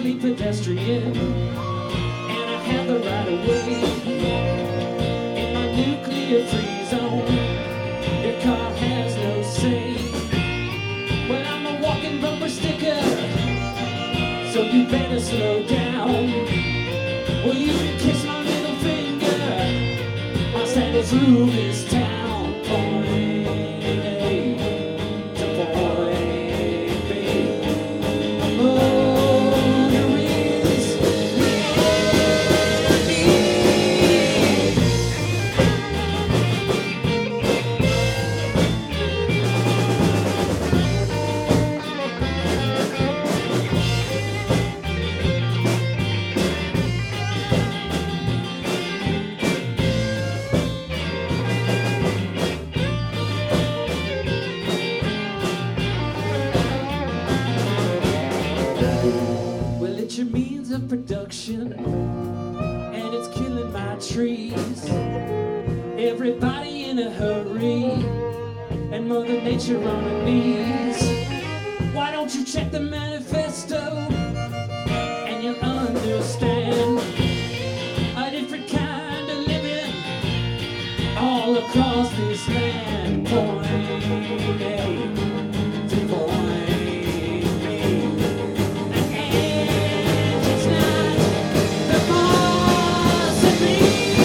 only pedestrian, and I have the right of way. In my nuclear-free zone, your car has no say. Well, I'm a walking bumper sticker, so you better slow down. Well, you can kiss my middle finger. I'll send it through this town. Point A to point B. Oh, there is well, it's your means of production, and it's killing my trees. Everybody in a hurry, and Mother Nature on her knees. Why don't you check the manifesto, and you'll understand a different kind of living all across this land. Point A to point B. And it's not the boss of me.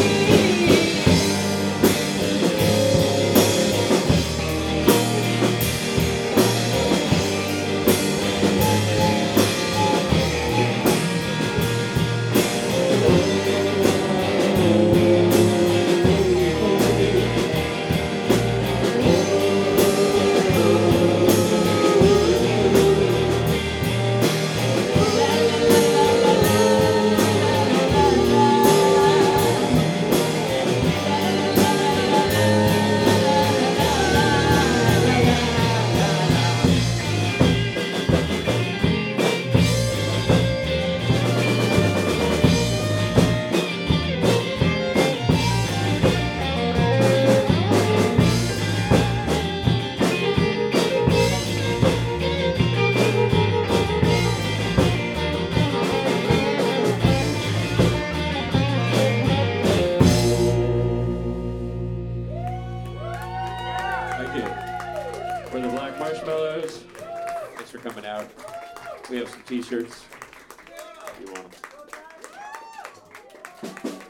Thank you. For the Black Marshmallows, thanks for coming out. We have some t-shirts if you want them.